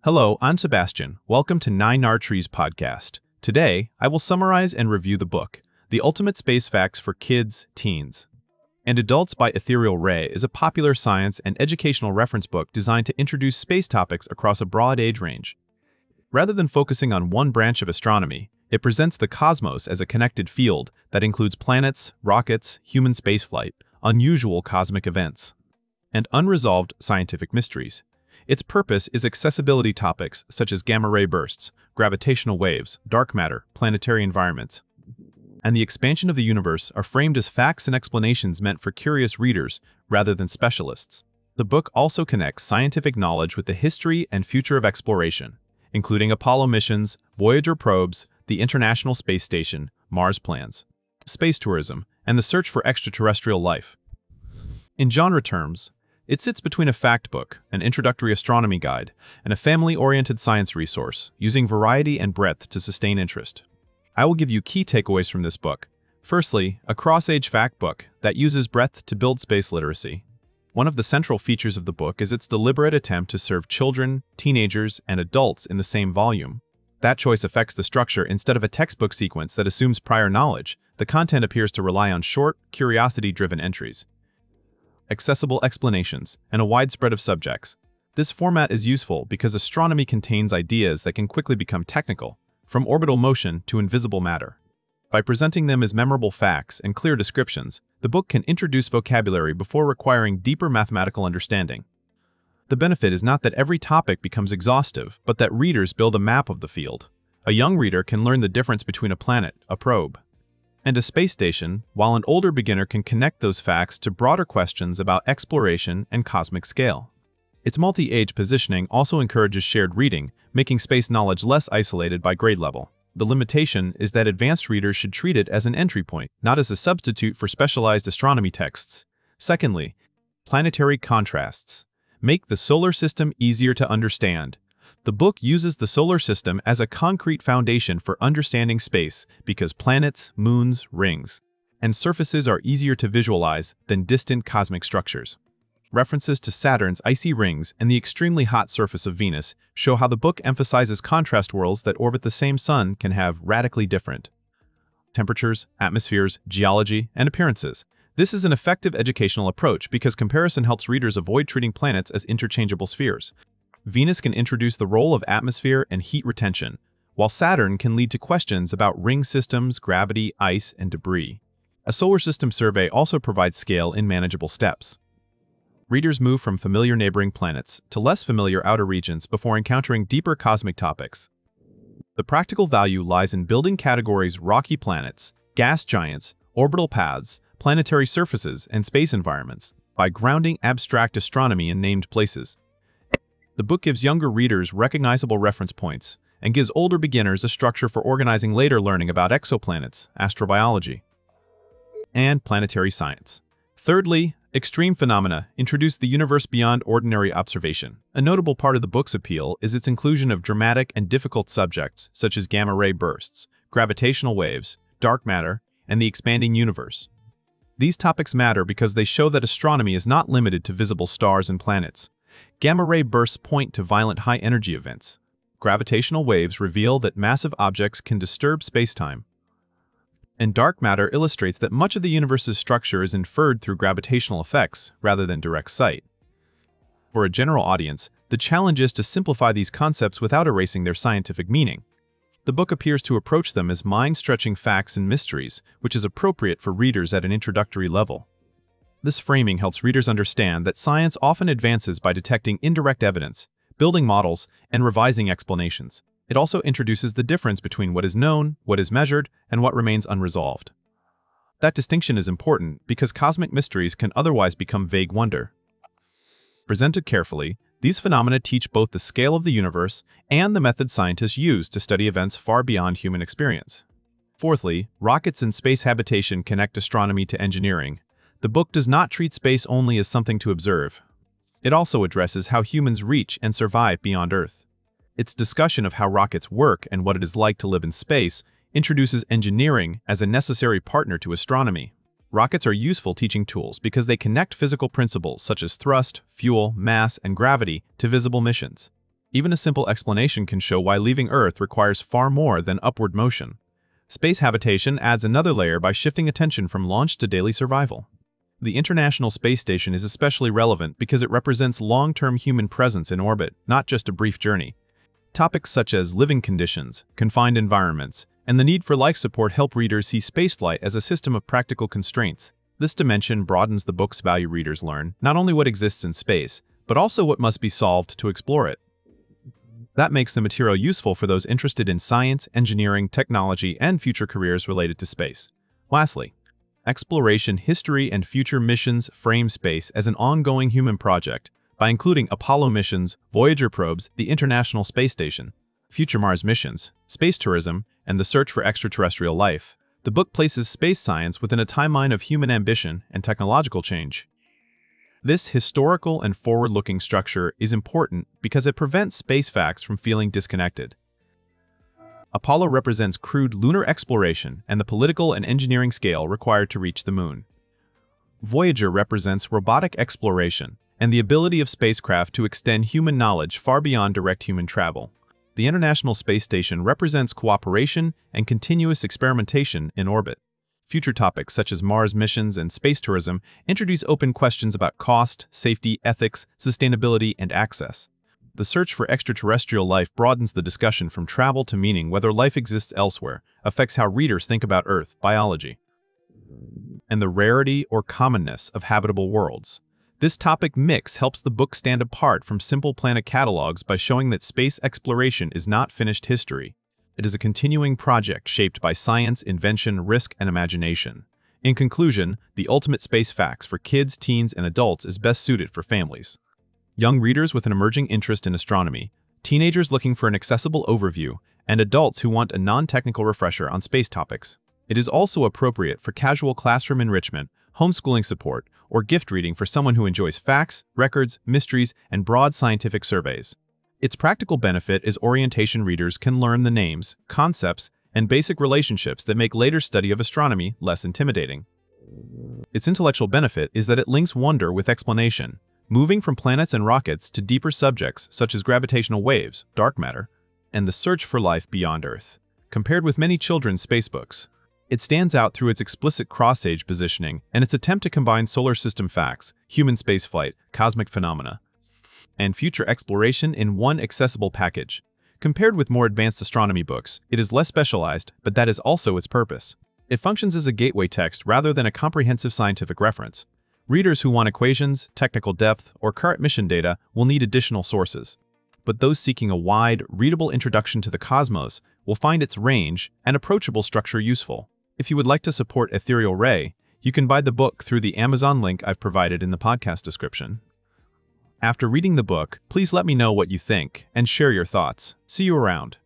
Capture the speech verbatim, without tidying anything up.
Hello, I'm Sebastian. Welcome to Nine R Trees podcast. Today, I will summarize and review the book, The Ultimate Space Facts for Kids, Teens, and Adults by Ethereal Ray is a popular science and educational reference book designed to introduce space topics across a broad age range. Rather than focusing on one branch of astronomy, it presents the cosmos as a connected field that includes planets, rockets, human spaceflight, unusual cosmic events, and unresolved scientific mysteries. Its purpose is accessibility topics such as gamma-ray bursts, gravitational waves, dark matter, planetary environments, and the expansion of the universe are framed as facts and explanations meant for curious readers rather than specialists. The book also connects scientific knowledge with the history and future of exploration, including Apollo missions, Voyager probes, the International Space Station, Mars plans, space tourism, and the search for extraterrestrial life. In genre terms, it sits between a fact book, an introductory astronomy guide, and a family-oriented science resource, using variety and breadth to sustain interest. I will give you key takeaways from this book. Firstly, a cross-age fact book that uses breadth to build space literacy. One of the central features of the book is its deliberate attempt to serve children, teenagers, and adults in the same volume. That choice affects the structure. Instead of a textbook sequence that assumes prior knowledge, the content appears to rely on short, curiosity-driven entries, accessible explanations, and a wide spread of subjects. This format is useful because astronomy contains ideas that can quickly become technical, from orbital motion to invisible matter. By presenting them as memorable facts and clear descriptions, the book can introduce vocabulary before requiring deeper mathematical understanding. The benefit is not that every topic becomes exhaustive, but that readers build a map of the field. A young reader can learn the difference between a planet, a probe, and a space station, while an older beginner can connect those facts to broader questions about exploration and cosmic scale. Its multi-age positioning also encourages shared reading, making space knowledge less isolated by grade level. The limitation is that advanced readers should treat it as an entry point, not as a substitute for specialized astronomy texts. Secondly, planetary contrasts make the solar system easier to understand. The book uses the solar system as a concrete foundation for understanding space because planets, moons, rings, and surfaces are easier to visualize than distant cosmic structures. References to Saturn's icy rings and the extremely hot surface of Venus show how the book emphasizes contrast worlds that orbit the same sun can have radically different temperatures, atmospheres, geology, and appearances. This is an effective educational approach because comparison helps readers avoid treating planets as interchangeable spheres. Venus can introduce the role of atmosphere and heat retention, while Saturn can lead to questions about ring systems, gravity, ice, and debris. A solar system survey also provides scale in manageable steps. Readers move from familiar neighboring planets to less familiar outer regions before encountering deeper cosmic topics. The practical value lies in building categories rocky planets, gas giants, orbital paths, planetary surfaces, and space environments by grounding abstract astronomy in named places. The book gives younger readers recognizable reference points and gives older beginners a structure for organizing later learning about exoplanets, astrobiology, and planetary science. Thirdly, extreme phenomena introduce the universe beyond ordinary observation. A notable part of the book's appeal is its inclusion of dramatic and difficult subjects such as gamma-ray bursts, gravitational waves, dark matter, and the expanding universe. These topics matter because they show that astronomy is not limited to visible stars and planets. Gamma-ray bursts point to violent high-energy events. Gravitational waves reveal that massive objects can disturb spacetime. And dark matter illustrates that much of the universe's structure is inferred through gravitational effects rather than direct sight. For a general audience, the challenge is to simplify these concepts without erasing their scientific meaning. The book appears to approach them as mind-stretching facts and mysteries, which is appropriate for readers at an introductory level. This framing helps readers understand that science often advances by detecting indirect evidence, building models, and revising explanations. It also introduces the difference between what is known, what is measured, and what remains unresolved. That distinction is important because cosmic mysteries can otherwise become vague wonder. Presented carefully, these phenomena teach both the scale of the universe and the method scientists use to study events far beyond human experience. Fourthly, rockets and space habitation connect astronomy to engineering. The book does not treat space only as something to observe. It also addresses how humans reach and survive beyond Earth. Its discussion of how rockets work and what it is like to live in space introduces engineering as a necessary partner to astronomy. Rockets are useful teaching tools because they connect physical principles such as thrust, fuel, mass, and gravity to visible missions. Even a simple explanation can show why leaving Earth requires far more than upward motion. Space habitation adds another layer by shifting attention from launch to daily survival. The International Space Station is especially relevant because it represents long-term human presence in orbit, not just a brief journey. Topics such as living conditions, confined environments, and the need for life support help readers see spaceflight as a system of practical constraints. This dimension broadens the book's value. Readers learn not only what exists in space, but also what must be solved to explore it. That makes the material useful for those interested in science, engineering, technology, and future careers related to space. Lastly, exploration, history, and future missions frame space as an ongoing human project by including Apollo missions, Voyager probes, the International Space Station, future Mars missions, space tourism, and the search for extraterrestrial life. The book places space science within a timeline of human ambition and technological change. This historical and forward-looking structure is important because it prevents space facts from feeling disconnected. Apollo represents crude lunar exploration and the political and engineering scale required to reach the moon. Voyager represents robotic exploration and the ability of spacecraft to extend human knowledge far beyond direct human travel. The International Space Station represents cooperation and continuous experimentation in orbit. Future topics such as Mars missions and space tourism introduce open questions about cost, safety, ethics, sustainability, and access. The search for extraterrestrial life broadens the discussion from travel to meaning. Whether life exists elsewhere affects how readers think about Earth, biology, and the rarity or commonness of habitable worlds. This topic mix helps the book stand apart from simple planet catalogs by showing that space exploration is not finished history. It is a continuing project shaped by science, invention, risk, and imagination. In conclusion, The Ultimate Space Facts for Kids, Teens, and Adults is best suited for families, young readers with an emerging interest in astronomy, teenagers looking for an accessible overview, and adults who want a non-technical refresher on space topics. It is also appropriate for casual classroom enrichment, homeschooling support, or gift reading for someone who enjoys facts, records, mysteries, and broad scientific surveys. Its practical benefit is orientation. Readers can learn the names, concepts, and basic relationships that make later study of astronomy less intimidating. Its intellectual benefit is that it links wonder with explanation, moving from planets and rockets to deeper subjects such as gravitational waves, dark matter, and the search for life beyond Earth. Compared with many children's space books, it stands out through its explicit cross-age positioning and its attempt to combine solar system facts, human spaceflight, cosmic phenomena, and future exploration in one accessible package. Compared with more advanced astronomy books, it is less specialized, but that is also its purpose. It functions as a gateway text rather than a comprehensive scientific reference. Readers who want equations, technical depth, or current mission data will need additional sources. But those seeking a wide, readable introduction to the cosmos will find its range and approachable structure useful. If you would like to support Ethereal Ray, you can buy the book through the Amazon link I've provided in the podcast description. After reading the book, please let me know what you think and share your thoughts. See you around.